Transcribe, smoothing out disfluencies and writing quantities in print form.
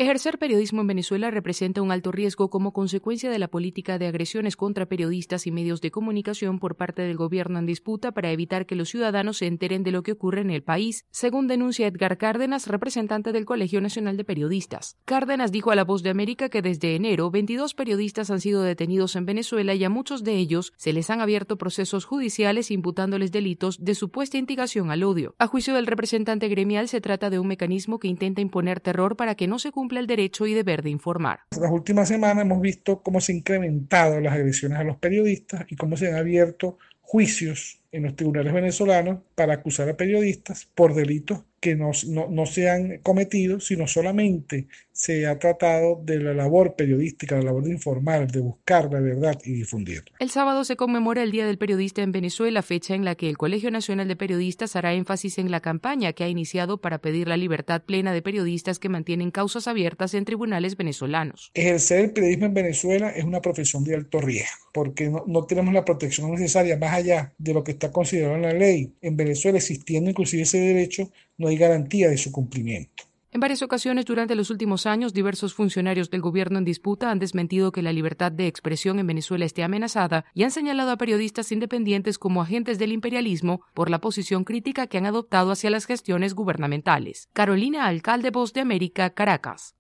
Ejercer periodismo en Venezuela representa un alto riesgo como consecuencia de la política de agresiones contra periodistas y medios de comunicación por parte del gobierno en disputa para evitar que los ciudadanos se enteren de lo que ocurre en el país, según denuncia Edgar Cárdenas, representante del Colegio Nacional de Periodistas. Cárdenas dijo a La Voz de América que desde enero 22 periodistas han sido detenidos en Venezuela y a muchos de ellos se les han abierto procesos judiciales imputándoles delitos de supuesta instigación al odio. A juicio del representante gremial, se trata de un mecanismo que intenta imponer terror para que no se cumpla el derecho y deber de informar. Las últimas semanas hemos visto cómo se han incrementado las agresiones a los periodistas y cómo se han abierto juicios en los tribunales venezolanos para acusar a periodistas por delitos que no se han cometido, sino solamente se ha tratado de la labor periodística, la labor de informar, de buscar la verdad y difundirla. El sábado se conmemora el Día del Periodista en Venezuela, fecha en la que el Colegio Nacional de Periodistas hará énfasis en la campaña que ha iniciado para pedir la libertad plena de periodistas que mantienen causas abiertas en tribunales venezolanos. Ejercer el periodismo en Venezuela es una profesión de alto riesgo, porque no tenemos la protección necesaria más allá de lo que está considerado en la ley. En Venezuela, existiendo inclusive ese derecho, no hay garantía de su cumplimiento. En varias ocasiones durante los últimos años, diversos funcionarios del gobierno en disputa han desmentido que la libertad de expresión en Venezuela esté amenazada y han señalado a periodistas independientes como agentes del imperialismo por la posición crítica que han adoptado hacia las gestiones gubernamentales. Carolina Alcalde, Voz de América, Caracas.